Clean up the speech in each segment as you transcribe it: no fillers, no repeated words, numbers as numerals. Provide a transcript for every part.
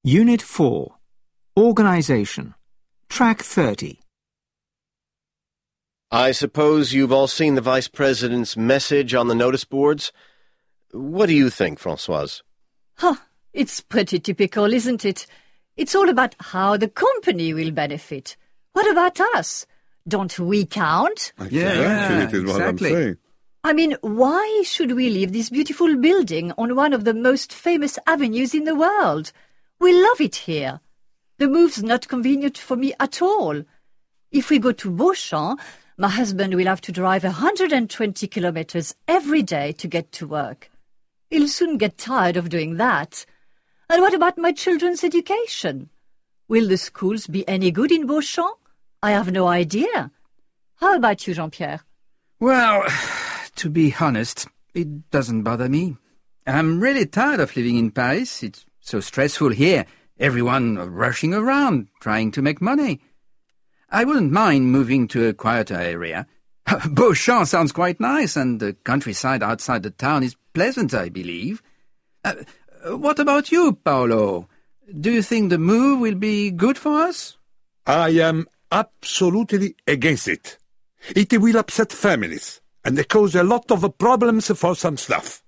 Unit 4. Organisation. Track 30. I suppose you've all seen the Vice President's message on the notice boards? What do you think, Françoise? It's pretty typical, isn't it? It's all about how the company will benefit. What about us? Don't we count? Yeah, it is what I'm saying. I mean, why should we leave this beautiful building on one of the most famous avenues in the world? We love it here. The move's not convenient for me at all. If we go to Beauchamp, my husband will have to drive 120 kilometers every day to get to work. He'll soon get tired of doing that. And what about my children's education? Will the schools be any good in Beauchamp? I have no idea. How about you, Jean-Pierre? Well, to be honest, it doesn't bother me. I'm really tired of living in Paris. It's so stressful here. Everyone rushing around, trying to make money. I wouldn't mind moving to a quieter area. Beauchamp sounds quite nice, and the countryside outside the town is pleasant, I believe. What about you, Paolo? Do you think the move will be good for us? I am absolutely against it. It will upset families, and cause a lot of problems for some stuff.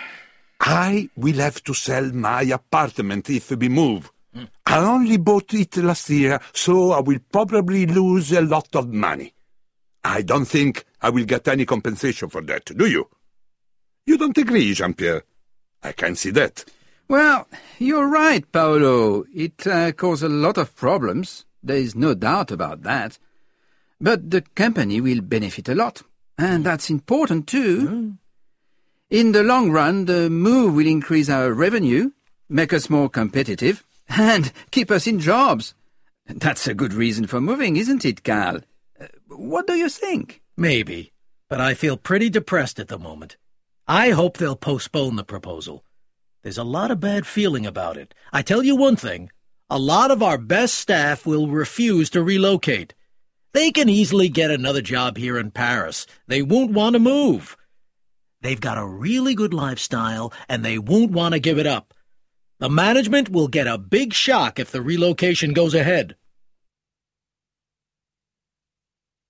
I will have to sell my apartment if we move. I only bought it last year, so I will probably lose a lot of money. I don't think I will get any compensation for that, do you? You don't agree, Jean-Pierre? I can see that. Well, you're right, Paolo. It caused a lot of problems. There is no doubt about that. But the company will benefit a lot, and that's important too. In the long run, the move will increase our revenue, make us more competitive, and keep us in jobs. That's a good reason for moving, isn't it, Carl? What do you think? Maybe, but I feel pretty depressed at the moment. I hope they'll postpone the proposal. There's a lot of bad feeling about it. I tell you one thing, a lot of our best staff will refuse to relocate. They can easily get another job here in Paris. They won't want to move. They've got a really good lifestyle, and they won't want to give it up. The management will get a big shock if the relocation goes ahead.